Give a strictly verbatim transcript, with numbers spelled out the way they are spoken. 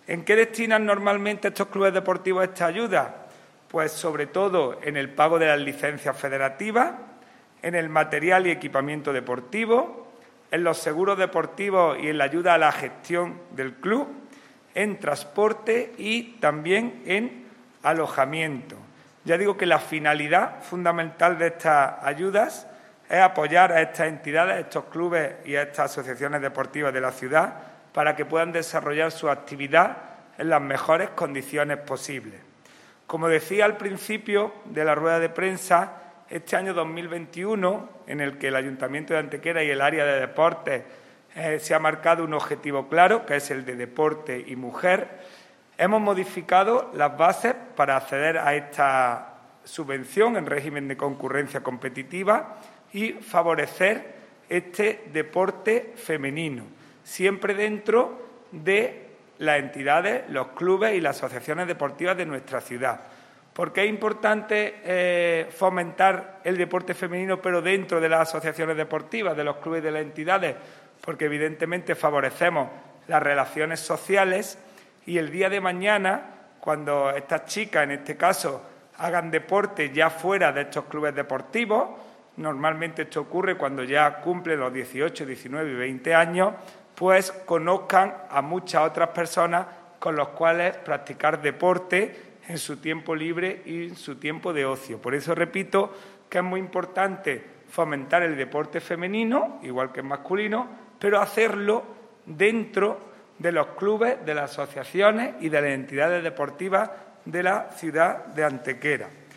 ¿En qué destinan normalmente estos clubes deportivos esta ayuda? Pues sobre todo en el pago de las licencias federativas, en el material y equipamiento deportivo, en los seguros deportivos y en la ayuda a la gestión del club, en transporte y también en alojamiento. Ya digo que la finalidad fundamental de estas ayudas es apoyar a estas entidades, a estos clubes y a estas asociaciones deportivas de la ciudad para que puedan desarrollar su actividad en las mejores condiciones posibles. Como decía al principio de la rueda de prensa, este año dos mil veintiuno, en el que el Ayuntamiento de Antequera y el área de deportes eh, se ha marcado un objetivo claro, que es el de deporte y mujer, hemos modificado las bases para acceder a esta subvención en régimen de concurrencia competitiva y favorecer este deporte femenino, siempre dentro de las entidades, los clubes y las asociaciones deportivas de nuestra ciudad. ¿Por qué es importante eh, fomentar el deporte femenino, pero dentro de las asociaciones deportivas, de los clubes y de las entidades? Porque evidentemente favorecemos las relaciones sociales y el día de mañana, cuando estas chicas, en este caso, hagan deporte ya fuera de estos clubes deportivos, normalmente esto ocurre cuando ya cumplen los dieciocho, diecinueve y veinte años, pues conozcan a muchas otras personas con las cuales practicar deporte en su tiempo libre y en su tiempo de ocio. Por eso repito que es muy importante fomentar el deporte femenino, igual que el masculino, pero hacerlo dentro de los clubes, de las asociaciones y de las entidades deportivas de la ciudad de Antequera.